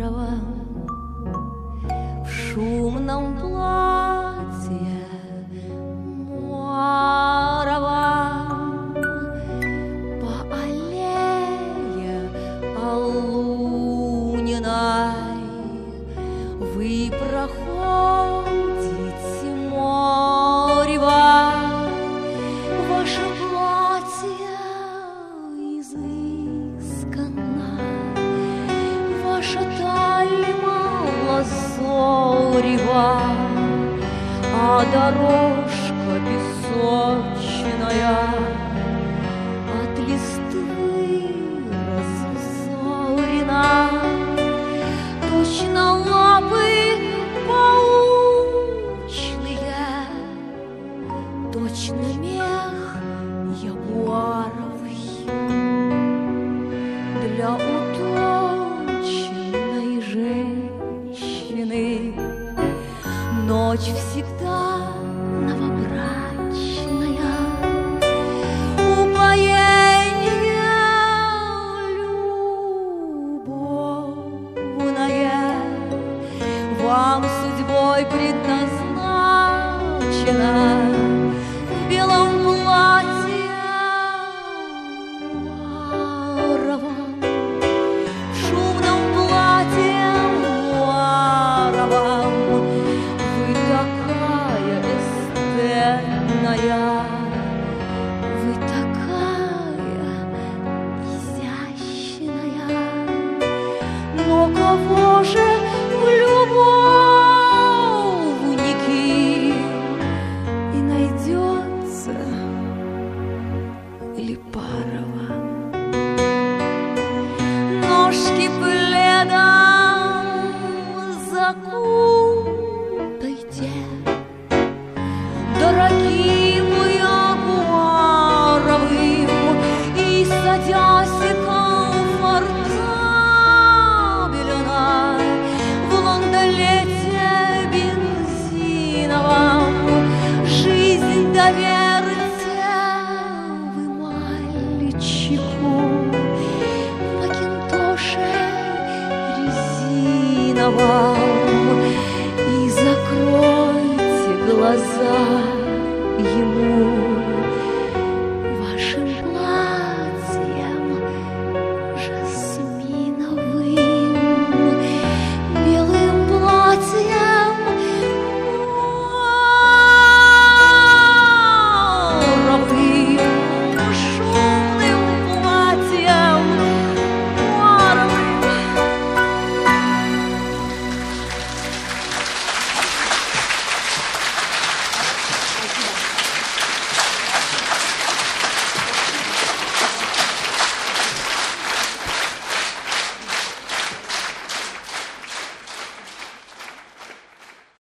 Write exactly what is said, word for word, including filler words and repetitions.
в шумном платье моровом по аллее Алуниной вы проходите морево. Ваше платье изысканно, ваша талия малозорева, а дорожка песочная от листвы раззорена. Точно лапы паучные, точно мех ягуаровый. Для утонченной женщины ночь всегда новобрачная, упоение любовное вам судьбой предназначено. В белом платье моровом, в шумном платье моровом вы такая эстетная, вы такая изящная. Но кого же в любовники и найдется Липарова? Ножки пледом закутайте, дорогим ягуаровым, и садясь комфортабельно в лондолете бензиновом, жизнь доверьте вы мальчику в макинтоше резиновом, и закройте глаза ему.